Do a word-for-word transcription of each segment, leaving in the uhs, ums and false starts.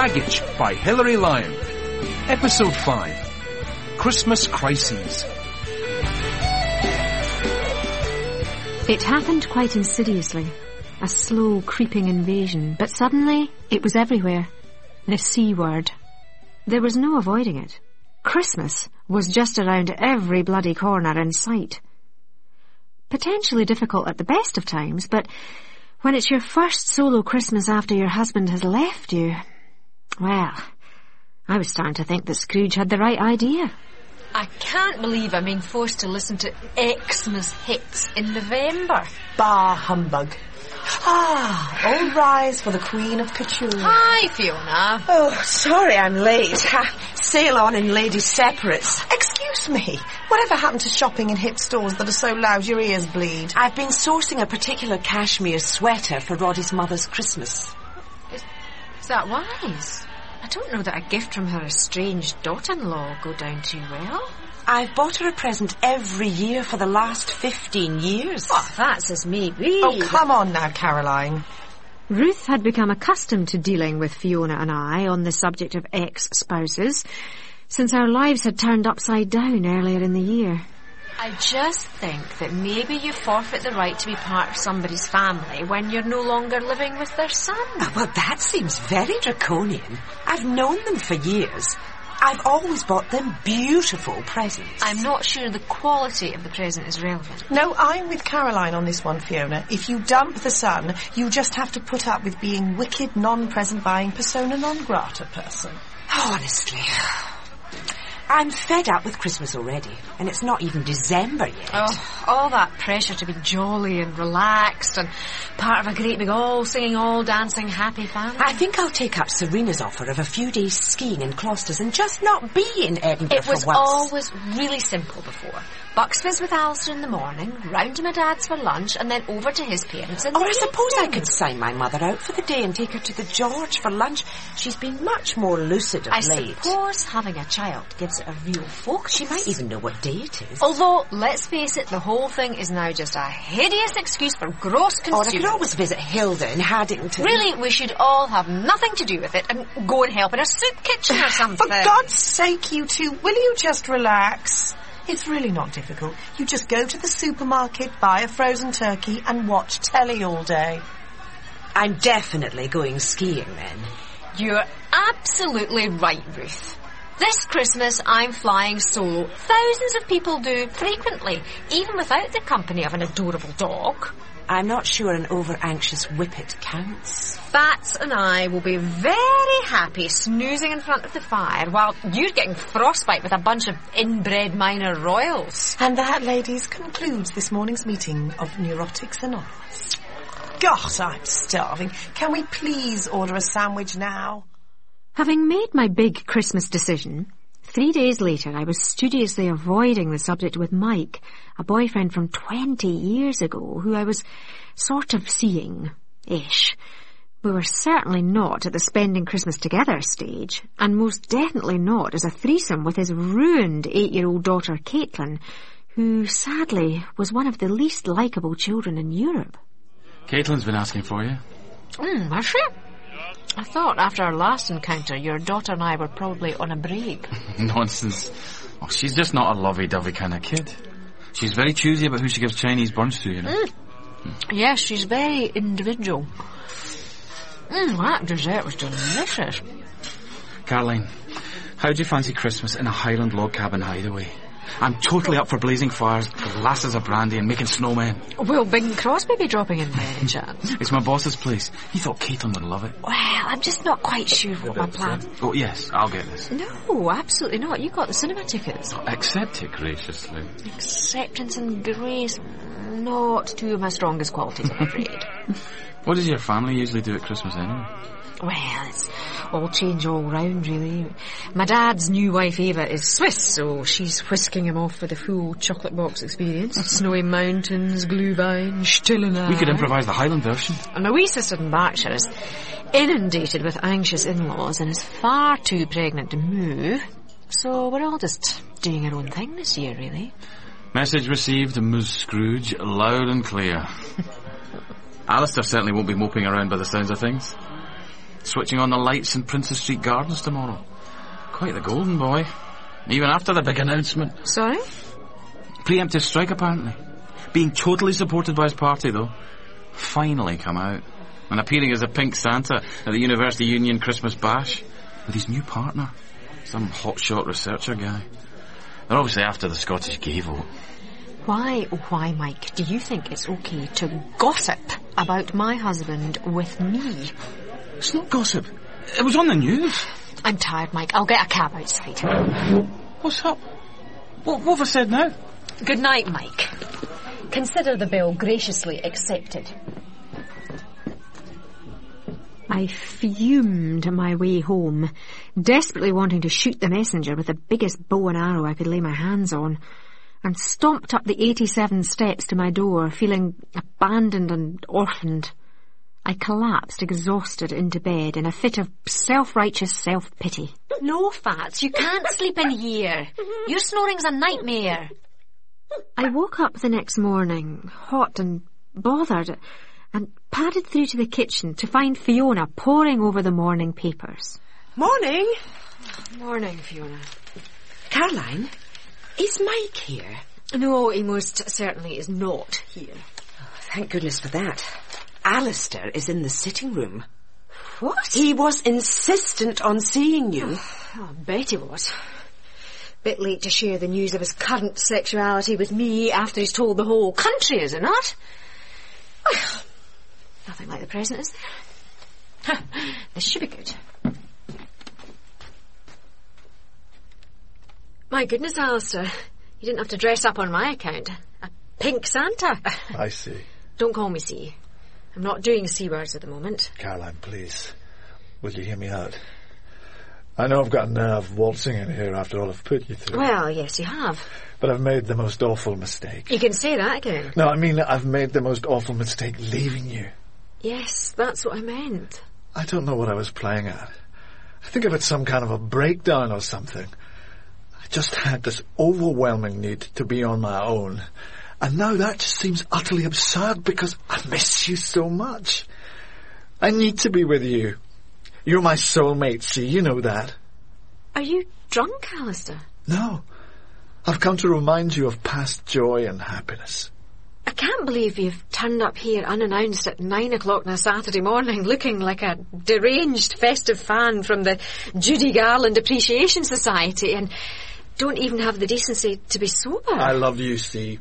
Baggage by Hilary Lyon. Episode five. Christmas Crises. It happened quite insidiously. A slow, creeping invasion. But suddenly, it was everywhere. The C word. There was no avoiding it. Christmas was just around every bloody corner in sight. Potentially difficult at the best of times, but when it's your first solo Christmas after your husband has left you, well, I was starting to think that Scrooge had the right idea. I can't believe I'm being forced to listen to Xmas hits in November. Bah humbug. Ah, all rise for the Queen of Couture. Hi, Fiona. Oh, sorry I'm late. Sail on in ladies' separates. Excuse me, whatever happened to shopping in hip stores that are so loud your ears bleed? I've been sourcing a particular cashmere sweater for Roddy's mother's Christmas. Is, is that wise? I don't know that a gift from her estranged daughter-in-law will go down too well. I've bought her a present every year for the last fifteen years. Oh, that's as me be. Oh, come on now, Caroline. Ruth had become accustomed to dealing with Fiona and I on the subject of ex-spouses, since our lives had turned upside down earlier in the year. I just think that maybe you forfeit the right to be part of somebody's family when you're no longer living with their son. Oh, well, that seems very draconian. I've known them for years. I've always bought them beautiful presents. I'm not sure the quality of the present is relevant. No, I'm with Caroline on this one, Fiona. If you dump the son, you just have to put up with being wicked, non-present buying persona non grata person. Honestly, I'm fed up with Christmas already, and it's not even December yet. Oh, all that pressure to be jolly and relaxed and part of a great big all-singing, all-dancing, happy family. I think I'll take up Serena's offer of a few days skiing in Closters and just not be in Edinburgh for once. It was always really simple before. Bucks Fizz with Alistair in the morning, round to my dad's for lunch, and then over to his parents in the Or I suppose evening. I could sign my mother out for the day and take her to the George for lunch. She's been much more lucid of I late. suppose having a child gives it a real focus. She might even know what day it is. Although, let's face it, the whole thing is now just a hideous excuse for gross consumerism. Or I could always visit Hilda in Haddington. Really, we should all have nothing to do with it and go and help in a soup kitchen or something. For God's sake, you two, will you just relax? It's really not difficult. You just go to the supermarket, buy a frozen turkey and watch telly all day. I'm definitely going skiing then. You're absolutely right, Ruth. This Christmas I'm flying solo. Thousands of people do frequently, even without the company of an adorable dog. I'm not sure an over-anxious whippet counts. Fats and I will be very happy snoozing in front of the fire while you're getting frostbite with a bunch of inbred minor royals. And that, ladies, concludes this morning's meeting of Neurotics Anonymous. God, I'm starving. Can we please order a sandwich now? Having made my big Christmas decision, three days later I was studiously avoiding the subject with Mike, a boyfriend from twenty years ago who I was sort of seeing-ish. We were certainly not at the spending Christmas together stage, and most definitely not as a threesome with his ruined eight-year-old daughter Caitlin, who sadly was one of the least likeable children in Europe. Caitlin's been asking for you. Hmm, has she? I thought after our last encounter your daughter and I were probably on a break. Nonsense. Oh, she's just not a lovey-dovey kind of kid. She's very choosy about who she gives Chinese buns to, you know. Mm. Yes, she's very individual. Mm, that dessert was delicious. Caroline, how do you fancy Christmas in a Highland log cabin hideaway? I'm totally up for blazing fires, glasses of brandy and making snowmen. Will Bing Crosby be dropping in by any chance? It's my boss's place. He thought Caitlin would love it. Well, I'm just not quite sure what my plan... Oh, yes, I'll get this. No, absolutely not. You got the cinema tickets. Accept it graciously. Acceptance and grace, not two of my strongest qualities, I'm afraid. What does your family usually do at Christmas anyway? Well, it's all change all round, really. My dad's new wife, Ava, is Swiss, so she's whisking him off for the full chocolate box experience. Snowy mountains, Glühwein, Stille Nacht. We could improvise the Highland version. And my wee sister in Berkshire is inundated with anxious in-laws and is far too pregnant to move. So we're all just doing our own thing this year, really. Message received, Miz Scrooge, loud and clear. Alistair certainly won't be moping around by the sounds of things. switching on the lights in Princess Street Gardens tomorrow. Quite the golden boy. Even after the big announcement. Sorry? Preemptive strike, apparently. Being totally supported by his party, though. Finally come out. And appearing as a pink Santa at the University Union Christmas Bash. With his new partner. Some hotshot researcher guy. They're obviously after the Scottish gay vote. Why, oh why, Mike, do you think it's okay to gossip about my husband with me? It's not gossip. It was on the news. I'm tired, Mike. I'll get a cab outside. What's up? What, what have I said now? Good night, Mike. Consider the bill graciously accepted. I fumed my way home, desperately wanting to shoot the messenger with the biggest bow and arrow I could lay my hands on, and stomped up the eighty-seven steps to my door, feeling abandoned and orphaned. I collapsed exhausted into bed in a fit of self-righteous self-pity. No, Fats, you can't sleep in here. Your snoring's a nightmare. I woke up the next morning, hot and bothered, and padded through to the kitchen to find Fiona poring over the morning papers. Morning. Morning, Fiona. Caroline, is Mike here? No, he most certainly is not here. Thank goodness for that. Alistair is in the sitting room. What? He was insistent on seeing you. Oh, I bet he was. Bit late to share the news of his current sexuality with me after he's told the whole country, is it not? Well, nothing like the present, is there? This should be good. My goodness, Alistair. You didn't have to dress up on my account. A pink Santa. I see. Don't call me C. I'm not doing C words at the moment. Caroline, please. Will you hear me out? I know I've got a nerve waltzing in here after all I've put you through. Well, yes, you have. But I've made the most awful mistake. You can say that again. No, I mean I've made the most awful mistake leaving you. Yes, that's what I meant. I don't know what I was playing at. I think I've had some kind of a breakdown or something. I just had this overwhelming need to be on my own. And now that just seems utterly absurd because I miss you so much. I need to be with you. You're my soulmate, see, you know that. Are you drunk, Alistair? No. I've come to remind you of past joy and happiness. I can't believe you've turned up here unannounced at nine o'clock on a Saturday morning looking like a deranged festive fan from the Judy Garland Appreciation Society and don't even have the decency to be sober. I love you, see.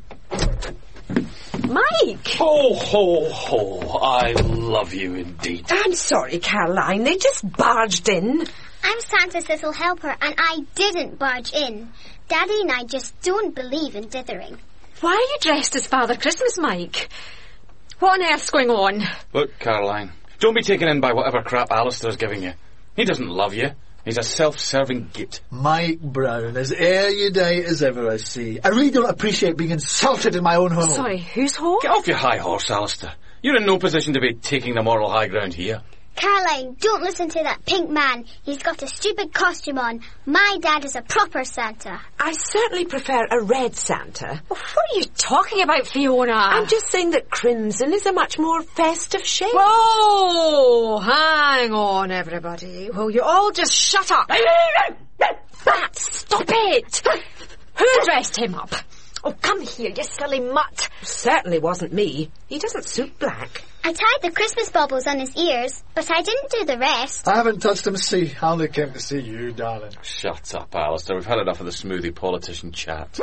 Mike! Ho, ho, ho. I love you indeed. I'm sorry, Caroline. They just barged in. I'm Santa's little helper, and I didn't barge in. Daddy and I just don't believe in dithering. Why are you dressed as Father Christmas, Mike? What on earth's going on? Look, Caroline, don't be taken in by whatever crap Alistair's giving you. He doesn't love you. He's a self-serving git. Mike Brown, as erudite as ever I see. I really don't appreciate being insulted in my own home. Sorry, whose home? Get off your high horse, Alistair. You're in no position to be taking the moral high ground here. Caroline, don't listen to that pink man. He's got a stupid costume on. My dad is a proper Santa. I certainly prefer a red Santa. What are you talking about, Fiona? I'm just saying that crimson is a much more festive shade. Whoa! Hang on, everybody. Will you all just shut up? That, stop it! Who dressed him up? Oh, come here, you silly mutt. Certainly wasn't me. He doesn't suit black. I tied the Christmas baubles on his ears, but I didn't do the rest. I haven't touched him, see. I only came to see you, darling. Shut up, Alistair. We've had enough of the smoothie politician chat.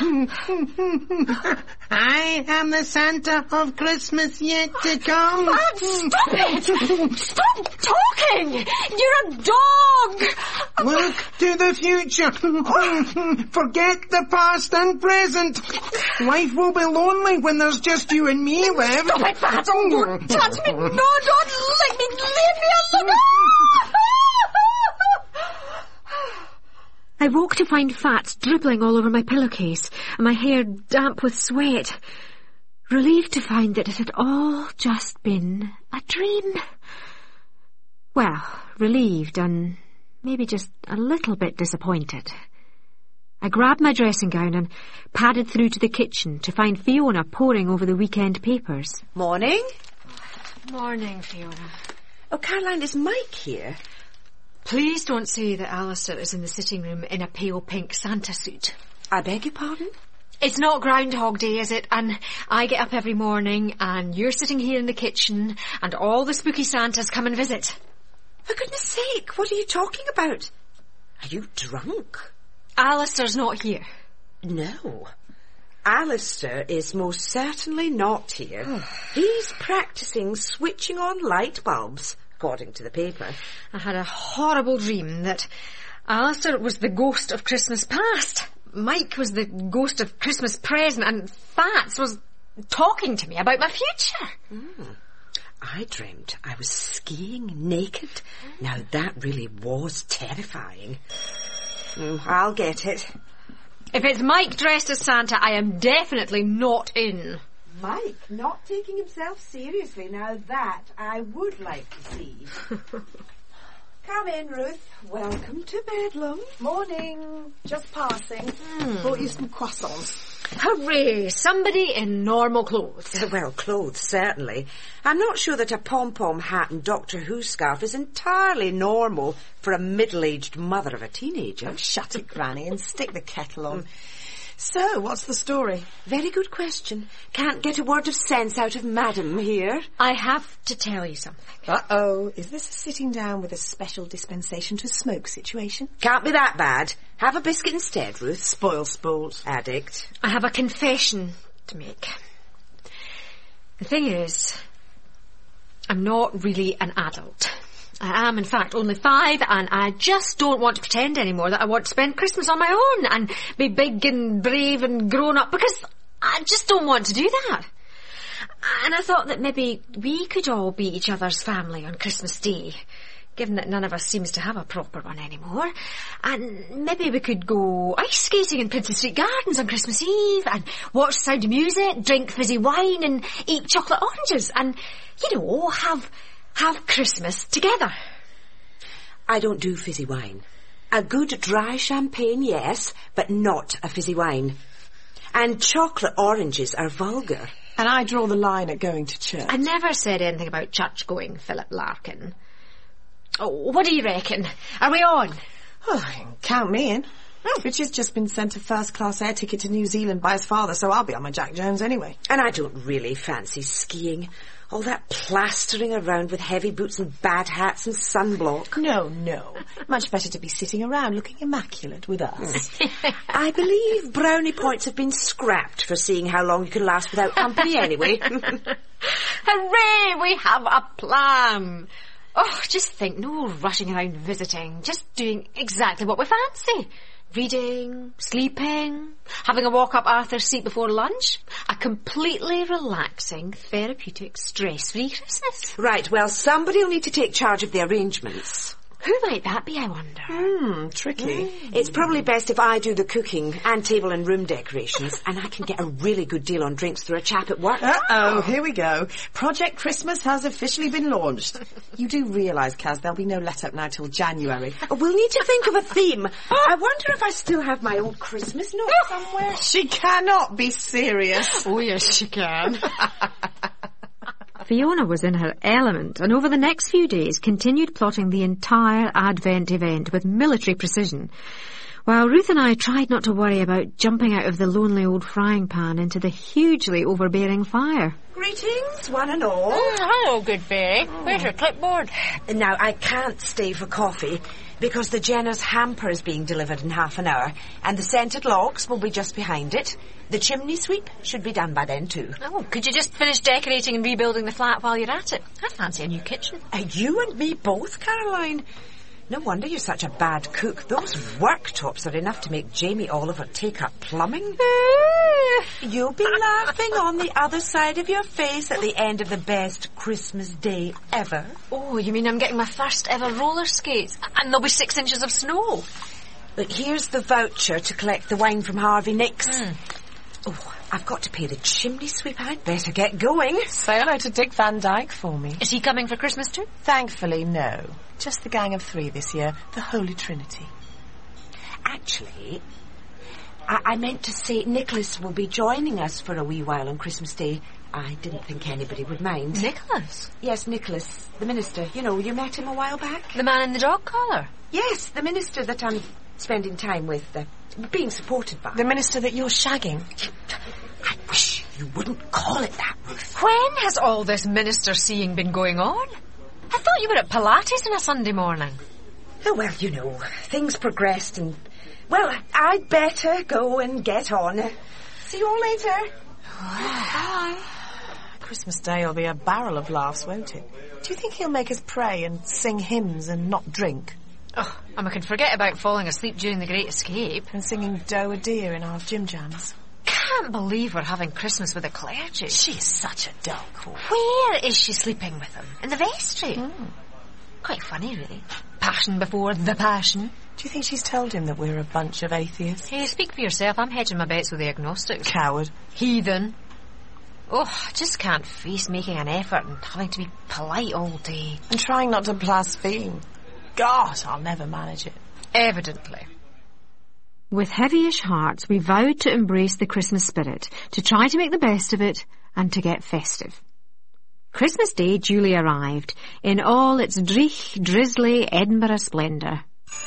I am the Santa of Christmas yet to come. Dad, stop it! Stop talking! You're a dog! Look to the future. Forget the past and present. Life will be lonely when there's just you and me left. Stop it, Pat! Oh, don't touch me! No, don't let me! Leave me alone! I woke to find fats dribbling all over my pillowcase and my hair damp with sweat. Relieved to find that it had all just been a dream. Well, relieved and maybe just a little bit disappointed. I grabbed my dressing gown and padded through to the kitchen to find Fiona poring over the weekend papers. Morning. Morning, Fiona. Oh, Caroline, is Mike here? Please don't say that Alistair is in the sitting room in a pale pink Santa suit. I beg your pardon? It's not Groundhog Day, is it? And I get up every morning and you're sitting here in the kitchen and all the spooky Santas come and visit. For goodness sake, what are you talking about? Are you drunk? Alistair's not here. No. Alistair is most certainly not here. He's practising switching on light bulbs, according to the paper. I had a horrible dream that Alistair was the ghost of Christmas past. Mike was the ghost of Christmas present, and Fats was talking to me about my future. Mm. I dreamt I was skiing naked. Now that really was terrifying. Mm, I'll get it. If it's Mike dressed as Santa, I am definitely not in. Mike not taking himself seriously. Now that I would like to see. Come in, Ruth. Welcome to Bedlam. Morning. Just passing. Mm. Bought you some croissants. Hooray! Somebody in normal clothes. Well, clothes, certainly. I'm not sure that a pom-pom hat and Doctor Who scarf is entirely normal for a middle-aged mother of a teenager. Oh, shut it, Granny, and stick the kettle on. So, what's the story? Very good question. Can't get a word of sense out of Madam here. I have to tell you something. Uh-oh. Is this a sitting down with a special dispensation to smoke situation? Can't be that bad. Have a biscuit instead, Ruth. Spoil sport. Addict. I have a confession to make. The thing is, I'm not really an adult. I am, in fact, only five, and I just don't want to pretend anymore that I want to spend Christmas on my own and be big and brave and grown up, because I just don't want to do that. And I thought that maybe we could all be each other's family on Christmas Day, given that none of us seems to have a proper one anymore. And maybe we could go ice skating in Princess Street Gardens on Christmas Eve, and watch Sound of Music, drink fizzy wine, and eat chocolate oranges, and, you know, have... have Christmas together. I don't do fizzy wine. A good dry champagne, yes, but not a fizzy wine. And chocolate oranges are vulgar. And I draw the line at going to church. I never said anything about church-going, Philip Larkin. Oh, what do you reckon? Are we on? Oh, count me in. Oh, Richard's just been sent a first-class air ticket to New Zealand by his father, so I'll be on my Jack Jones anyway. And I don't really fancy skiing. All that plastering around with heavy boots and bad hats and sunblock. No, no. Much better to be sitting around looking immaculate with us. I believe brownie points have been scrapped for seeing how long you can last without company anyway. Hooray! We have a plan. Oh, just think, no rushing around visiting. Just doing exactly what we fancy. Reading, sleeping, having a walk up Arthur's Seat before lunch. A completely relaxing, therapeutic, stress-free Christmas. Right, well, somebody will need to take charge of the arrangements. Who might that be, I wonder? Hmm, tricky. Mm. It's probably best if I do the cooking and table and room decorations, and I can get a really good deal on drinks through a chap at work. Uh-oh, here we go. Project Christmas has officially been launched. You do realise, Kaz, there'll be no let-up now till January. We'll need to think of a theme. I wonder if I still have my old Christmas note somewhere. She cannot be serious. Oh, yes, she can. Fiona was in her element, and over the next few days continued plotting the entire Advent event with military precision, while Ruth and I tried not to worry about jumping out of the lonely old frying pan into the hugely overbearing fire. Greetings, one and all. Mm, hello, good fairy. Where's your clipboard? Now, I can't stay for coffee because the Jenner's hamper is being delivered in half an hour, and the scented logs will be just behind it. The chimney sweep should be done by then, too. Oh, could you just finish decorating and rebuilding the flat while you're at it? I fancy a new kitchen. Uh, you and me both, Caroline. No wonder you're such a bad cook. Those worktops are enough to make Jamie Oliver take up plumbing. You'll be laughing on the other side of your face at the end of the best Christmas day ever. Oh, you mean I'm getting my first ever roller skates? And there'll be six inches of snow. Look, here's the voucher to collect the wine from Harvey Nicks. Mm. Oh, I've got to pay the chimney sweep. I'd better get going. Say hello to Dick Van Dyke for me. Is he coming for Christmas too? Thankfully, no. Just the gang of three this year, the Holy Trinity. Actually, I, I meant to say Nicholas will be joining us for a wee while on Christmas Day. I didn't think anybody would mind. Nicholas? Yes, Nicholas, the minister. You know, you met him a while back. The man in the dog collar? Yes, the minister that I'm spending time with, uh, being supported by. The minister that you're shagging. I wish you wouldn't call it that, Ruth. When has all this minister seeing been going on? I thought you were at Pilates on a Sunday morning. Oh, well, you know, things progressed and... Well, I'd better go and get on. See you all later. Bye. Christmas Day will be a barrel of laughs, won't it? Do you think he'll make us pray and sing hymns and not drink? Oh, and we can forget about falling asleep during the Great Escape. And singing Doe a Deer in our Jim Jams. Can't believe we're having Christmas with the clergy. She's such a dull call. Where is she sleeping with them? In the vestry? Mm. Quite funny, really. Passion before the passion. Do you think she's told him that we're a bunch of atheists? Hey, speak for yourself. I'm hedging my bets with the agnostics. Coward. Heathen. Oh, I just can't face making an effort and having to be polite all day. And trying not to blaspheme. God, I'll never manage it. Evidently. With heavyish hearts, we vowed to embrace the Christmas spirit, to try to make the best of it, and to get festive. Christmas Day duly arrived, in all its dreich, drizzly Edinburgh splendour.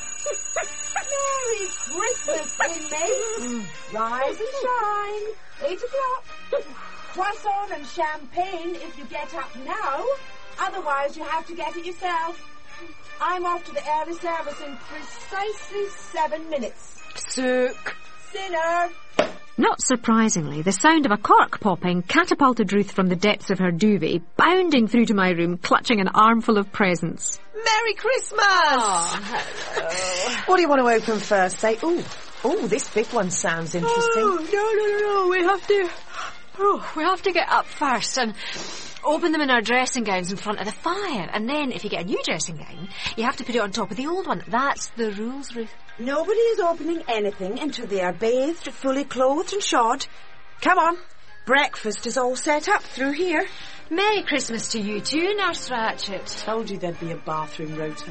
Merry Christmas, inmates. Rise and shine. Eight o'clock. Croissant and champagne if you get up now. Otherwise, you have to get it yourself. I'm off to the early service in precisely seven minutes. Sook. Sinner. Not surprisingly, the sound of a cork popping catapulted Ruth from the depths of her duvet, bounding through to my room, clutching an armful of presents. Merry Christmas! Oh, hello. What do you want to open first? Say, ooh, ooh, this big one sounds interesting. Oh, no, no, no, no, we have to... Oh, we have to get up first and open them in our dressing gowns in front of the fire. And then, if you get a new dressing gown, you have to put it on top of the old one. That's the rules, Ruth. Nobody is opening anything until they are bathed, fully clothed and shod. Come on. Breakfast is all set up through here. Merry Christmas to you too, Nurse Ratchet. Told you there'd be a bathroom rota.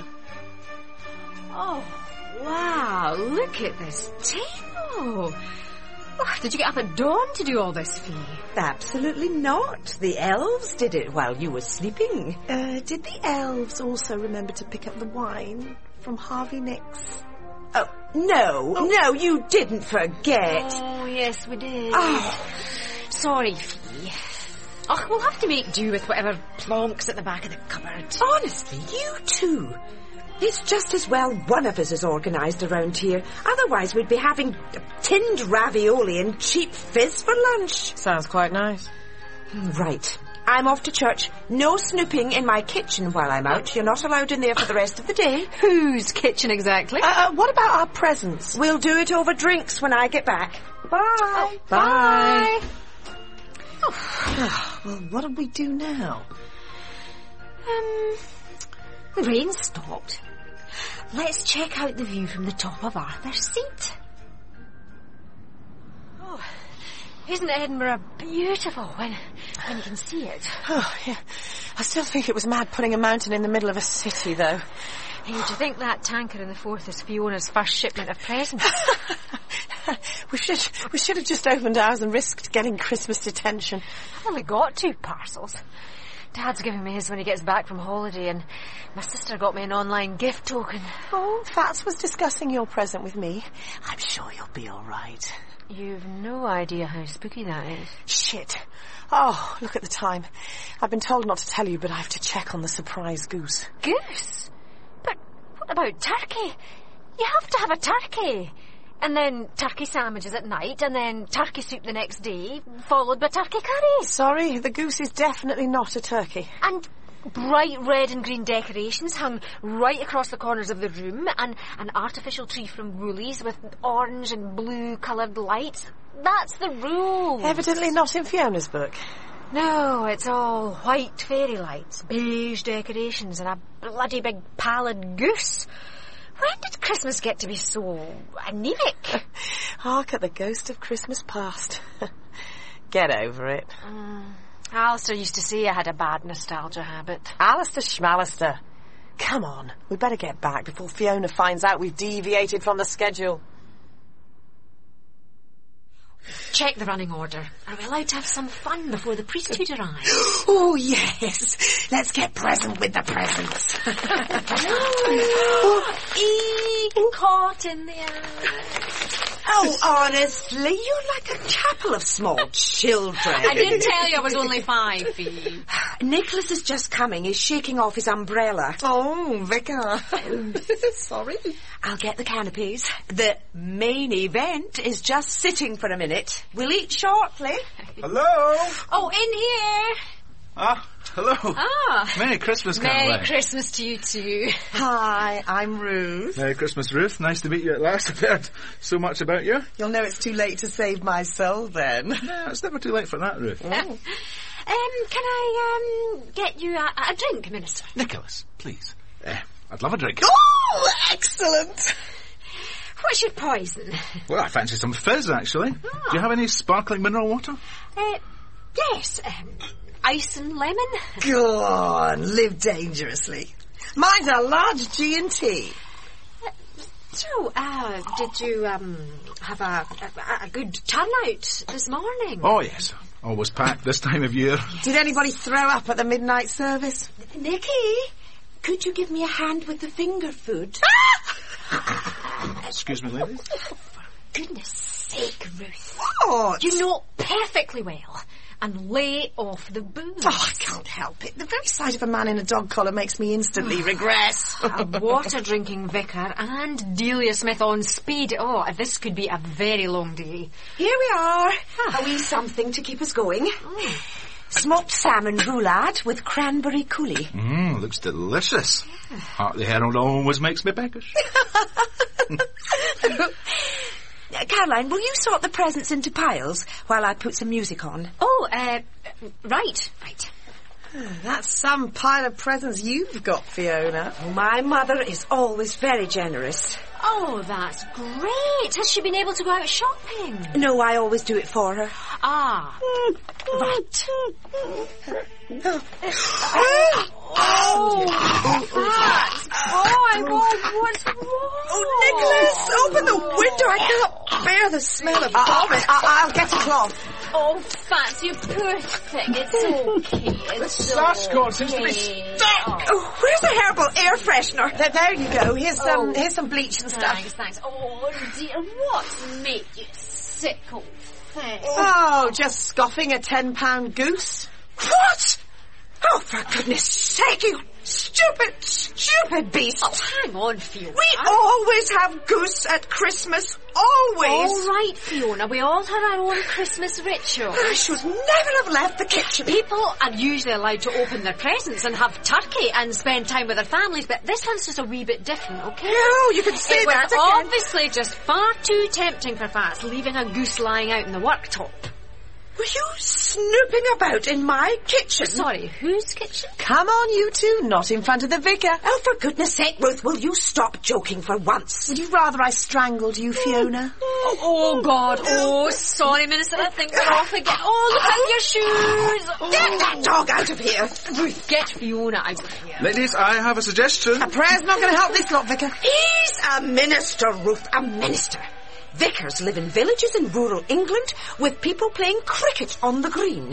Oh, wow. Look at this table. Oh, did you get up at dawn to do all this, Fee? Absolutely not. The elves did it while you were sleeping. Uh, did the elves also remember to pick up the wine from Harvey Nicks? Oh, no, oh. no, you didn't forget. Oh, yes, we did. Oh. Sorry, Fee. Oh, we'll have to make do with whatever plonks at the back of the cupboard. Honestly, you too. It's just as well one of us is organised around here. Otherwise we'd be having tinned ravioli and cheap fizz for lunch. Sounds quite nice. Right. I'm off to church. No snooping in my kitchen while I'm out. You're not allowed in there for the rest of the day. Whose kitchen exactly? Uh, uh, what about our presents? We'll do it over drinks when I get back. Bye. Oh, bye. Bye. Oh. Well, what do we do now? Um, the rain stopped. Let's check out the view from the top of Arthur's Seat. Oh, isn't Edinburgh beautiful when when you can see it? Oh, yeah. I still think it was mad putting a mountain in the middle of a city, though. Hey, do you think that tanker in the Forth is Fiona's first shipment of presents? we should we should have just opened ours and risked getting Christmas detention. I've only got two parcels. Dad's giving me his when he gets back from holiday, and my sister got me an online gift token. Oh, Fats was discussing your present with me. I'm sure you'll be all right. You've no idea how spooky that is. Shit. Oh, look at the time. I've been told not to tell you, but I have to check on the surprise goose. Goose? But what about turkey? You have to have a turkey. And then turkey sandwiches at night, and then turkey soup the next day, followed by turkey curry. Sorry, the goose is definitely not a turkey. And bright red and green decorations hung right across the corners of the room, and an artificial tree from Woolies with orange and blue coloured lights. That's the rule. Evidently not in Fiona's book. No, it's all white fairy lights, beige decorations, and a bloody big pallid goose. When did Christmas get to be so anemic? Hark at the ghost of Christmas past. Get over it. Mm. Alistair used to say I had a bad nostalgia habit. Alistair Schmalister. Come on, we better get back before Fiona finds out we've deviated from the schedule. check the running order. Are we allowed to have some fun before the priesthood arrives? Oh, yes. Let's get present with the presents. Eek, caught in the act. Oh, honestly, you're like a chapel of small children. I didn't tell you I was only five, Phoebe. Nicholas is just coming. He's shaking off his umbrella. Oh, Vicar. Sorry. I'll get the canopies. The main event is just sitting for a minute. We'll eat shortly. Hello? Oh, in here. Ah, hello. Ah. Merry Christmas, Merry Caroline. Christmas to you too. Hi, I'm Ruth. Merry Christmas, Ruth. Nice to meet you at last. I've heard so much about you. You'll know it's too late to save my soul then. Yeah, it's never too late for that, Ruth. Um, can I, um, get you a, a drink, Minister? Nicholas, please. Uh, I'd love a drink. Oh, excellent. What's your poison? Well, I fancy some fizz, actually. Oh. Do you have any sparkling mineral water? Uh, yes, um, ice and lemon. Go on, live dangerously. Mine's a large G and T. Uh, so, uh, did you, um, have a, a, a good turnout this morning? Oh, yes. Always packed this time of year. Did anybody throw up at the midnight service? Nicky, could you give me a hand with the finger food? Excuse me, ladies. Goodness sake, Ruth. What? You know perfectly well. And lay off the booze. Oh, I can't help it. The very sight of a man in a dog collar makes me instantly regress. A water-drinking vicar and Delia Smith on speed. Oh, this could be a very long day. Here we are. A wee something to keep us going. Oh. Smoked salmon roulade with cranberry coulis. Mmm, looks delicious. Yeah. Hartley Herald always makes me peckish. Uh, Caroline, will you sort the presents into piles while I put some music on? Oh, uh, right, right. That's some pile of presents you've got, Fiona. Oh, my mother is always very generous. Oh, that's great. Has she been able to go out shopping? No, I always do it for her. Ah, right. Oh, Fats! Oh, God, what's wrong? Oh, Nicholas, open the window. I can't bear the smell of vomit. I- I'll get a cloth. Oh, Fats, you poor thing. It's okay. It's Sash cord seems to be stuck. Oh, where's the herbal air freshener? There, there you go. Here's some, Oh. here's some bleach and stuff. Thanks, thanks. Oh, dear, what's made you sick, old thing? Oh, just scoffing a ten pound goose. What? Oh, for goodness sake, you stupid, stupid beast. Oh, hang on, Fiona. We always have goose at Christmas. Always. All right, Fiona, we all have our own Christmas ritual. I should never have left the kitchen. People are usually allowed to open their presents and have turkey and spend time with their families, but this one's just a wee bit different, okay? No, you can say It that was again. obviously just far too tempting for Fats, leaving a goose lying out in the worktop. Were you snooping about in my kitchen? Sorry, whose kitchen? Come on, you two, not in front of the vicar. Oh, for goodness sake, Ruth, will you stop joking for once? Would you rather I strangled you, Fiona? Oh, oh, God. Oh, sorry, Minister. I think we're off again. Oh, look at your shoes. Oh. Get that dog out of here. Ruth, get Fiona out of here. Ladies, I have a suggestion. A prayer's not going to help this lot, vicar. He's a minister, Ruth, a minister. Vicars live in villages in rural England with people playing cricket on the green.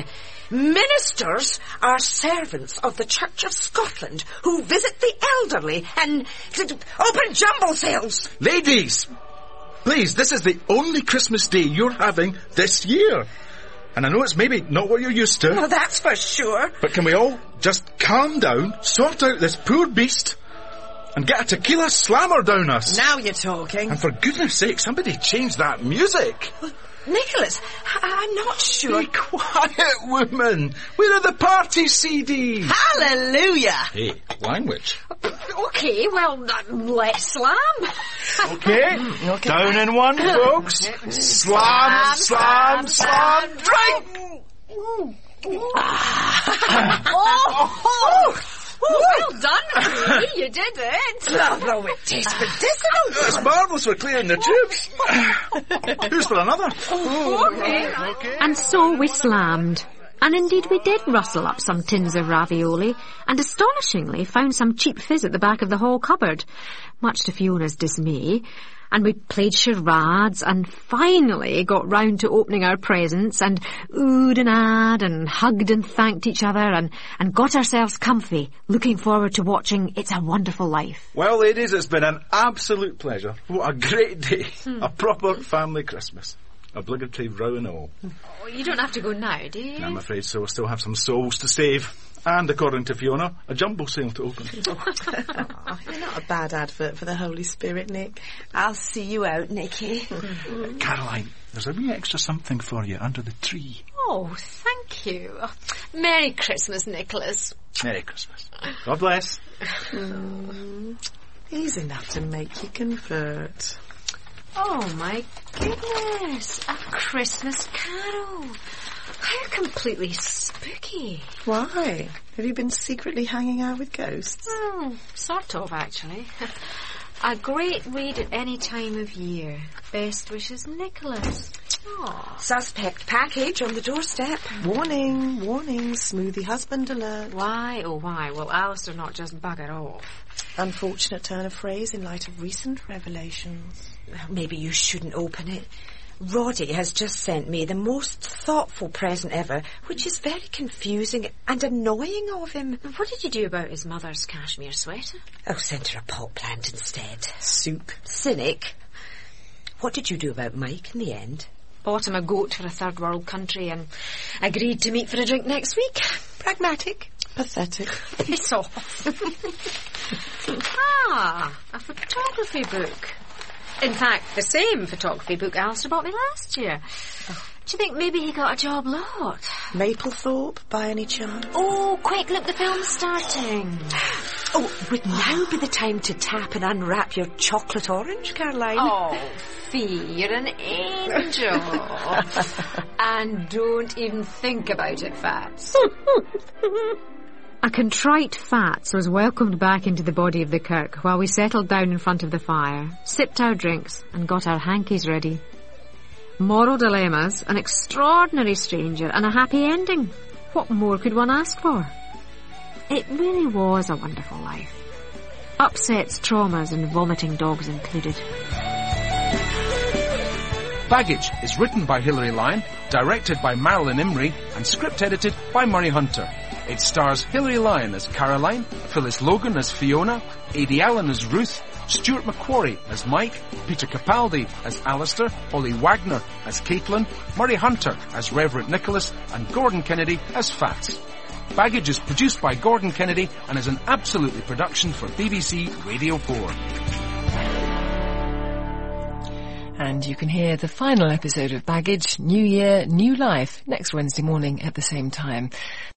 Ministers are servants of the Church of Scotland who visit the elderly and open jumble sales. Ladies, please, this is the only Christmas day you're having this year. And I know it's maybe not what you're used to. Well, that's for sure. But can we all just calm down, sort out this poor beast, and get a tequila slammer down us? Now you're talking. And for goodness sake, somebody change that music. Nicholas, I- I'm not sure. Be quiet, woman. Where are the party C Ds? Hallelujah! Hey, language. Okay, well, uh, let's slam. Okay, okay. down in one, folks. Slam, slam, slam, drink! oh, oh, oh, well done, Ruby. You did it. Although it tastes medicinal. It's marvellous for clearing the tubes. Who's for another? Okay. Okay. And so we slammed. And indeed we did rustle up some tins of ravioli, and astonishingly found some cheap fizz at the back of the hall cupboard, much to Fiona's dismay. And we played charades and finally got round to opening our presents and oohed and ahed and hugged and thanked each other and, and got ourselves comfy, looking forward to watching It's a Wonderful Life. Well, ladies, it's been an absolute pleasure. What a great day. Hmm. A proper family Christmas. Obligatory row and all. Oh, you don't have to go now, do you? I'm afraid so. I still have some souls to save. And, according to Fiona, a jumbo sale to open. Oh, you're not a bad advert for the Holy Spirit, Nick. I'll see you out, Nicky. uh, Caroline, there's a wee extra something for you under the tree. Oh, thank you. Oh, Merry Christmas, Nicholas. Merry Christmas. God bless. Mm, he's enough to make you convert. Oh, my goodness. A Christmas carol. How completely spooky. Why? Have you been secretly hanging out with ghosts? Oh, sort of, actually. A great read at any time of year. Best wishes, Nicholas. Aww. Suspect package on the doorstep. Warning, warning, smoothie husband alert. Why, oh why? Will Alistair not just bugger off? Unfortunate turn of phrase in light of recent revelations. Well, maybe you shouldn't open it. Roddy has just sent me the most thoughtful present ever, which is very confusing and annoying of him. What did you do about his mother's cashmere sweater? Oh, send her a pot plant instead. Soup. Cynic. What did you do about Mike in the end? Bought him a goat for a third world country and agreed to meet for a drink next week. Pragmatic. Pathetic. Piss off. Ah, a photography book. In fact, the same photography book Alistair bought me last year. Oh. Do you think maybe he got a job lot? Maplethorpe, by any chance? Oh, quick, look, the film's starting. Oh, would now be the time to tap and unwrap your chocolate orange, Caroline? Oh, Fee, you're an angel. And don't even think about it, Fats. A contrite Fats was welcomed back into the body of the kirk while we settled down in front of the fire, sipped our drinks and got our hankies ready. Moral dilemmas, an extraordinary stranger and a happy ending. What more could one ask for? It really was a wonderful life. Upsets, traumas and vomiting dogs included. Baggage is written by Hilary Lyon, directed by Marilyn Imrie and script edited by Murray Hunter. It stars Hilary Lyon as Caroline, Phyllis Logan as Fiona, Adi Allen as Ruth, Stuart McQuarrie as Mike, Peter Capaldi as Alistair, Ollie Wagner as Caitlin, Murray Hunter as Reverend Nicholas, and Gordon Kennedy as Fats. Baggage is produced by Gordon Kennedy and is an Absolutely production for B B C Radio four. And you can hear the final episode of Baggage, New Year, New Life, next Wednesday morning at the same time.